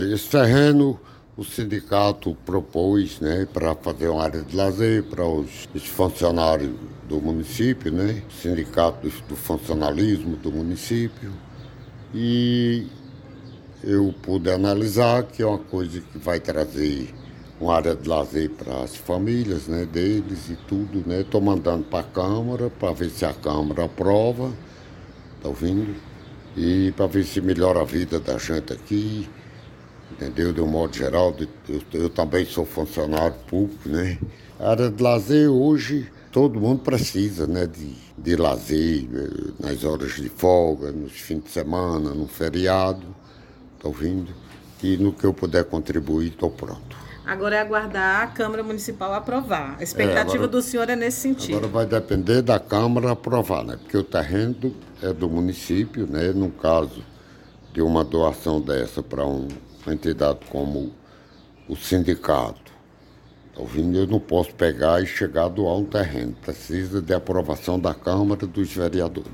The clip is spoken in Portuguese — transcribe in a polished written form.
Esse terreno o sindicato propôs, né, para fazer uma área de lazer para os funcionários do município, né, sindicato do funcionalismo do município. E eu pude analisar que é uma coisa que vai trazer uma área de lazer para as famílias, né, deles e tudo, né. Estou mandando para a Câmara para ver se a Câmara aprova, tá ouvindo? E para ver se melhora a vida da gente aqui, entendeu? De um modo geral, eu também sou funcionário público, né? A área de lazer hoje todo mundo precisa, né? De lazer, nas horas de folga, nos fins de semana, no feriado, tá ouvindo? E no que eu puder contribuir, estou pronto. Agora é aguardar a Câmara Municipal aprovar. A expectativa do senhor é nesse sentido. Agora vai depender da Câmara aprovar, né? Porque o terreno é do município, né? No caso de uma doação dessa para uma entidade como o sindicato, tá ouvindo? Eu não posso pegar e chegar a doar um terreno. Precisa de aprovação da Câmara dos Vereadores.